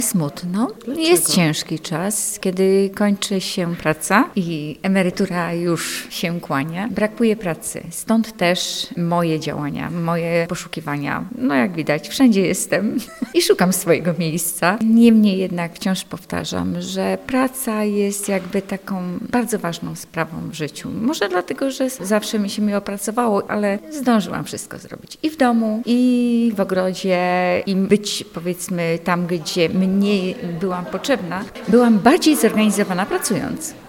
Smutno. Dlaczego? Jest ciężki czas, kiedy kończy się praca i emerytura już się kłania. Brakuje pracy. Stąd też moje działania, moje poszukiwania. No jak widać, wszędzie jestem i szukam swojego miejsca. Niemniej jednak wciąż powtarzam, że praca jest jakby taką bardzo ważną sprawą w życiu. Może dlatego, że zawsze mi się miło pracowało, ale zdążyłam wszystko zrobić. I w domu, i w ogrodzie, i być powiedzmy tam, gdzie mniej byłam potrzebna. Byłam bardziej zorganizowana pracując.